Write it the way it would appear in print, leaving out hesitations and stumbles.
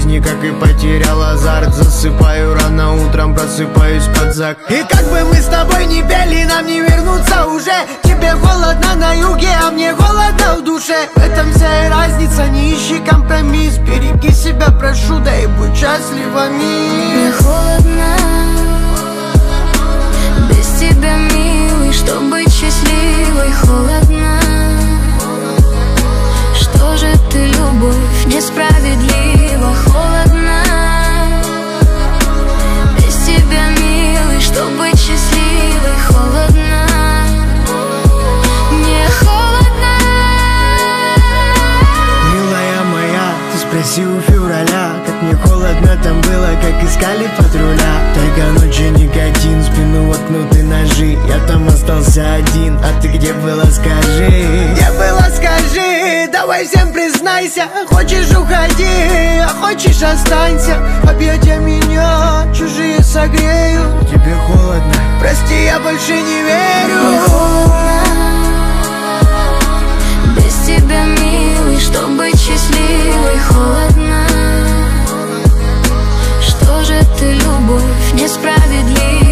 жизни, как и потерял азарт. Засыпаю рано, утром просыпаюсь под зак. И как бы мы с тобой не пели, нам не вернуться уже. Тебе холодно на юге, а мне холодно в душе. В этом вся и разница, не ищи компромисс. Береги себя, прошу, да и будь счастлива, Мне мисс. холодно без тебя, милый, чтоб быть счастливой. Холодно, что же ты, любовь, несправедлива. Холодно без тебя, милый, чтоб быть счастливой. Холодно, мне холодно. Милая моя, ты спроси у февраля, как мне холодно там было, как искали патруля. Только ночью никотин, спину воткнуты ножи. Я там остался один, а ты где была, скажи? Где была, скажи? Давай всем признайся. Хочешь, уходи, а хочешь, останься. Объятия меня чужие согреют. Тебе холодно? Прости, я больше не верю. Мне холодно без тебя, милый, чтоб быть счастливой. Холодно, что же ты, любовь, несправедлива.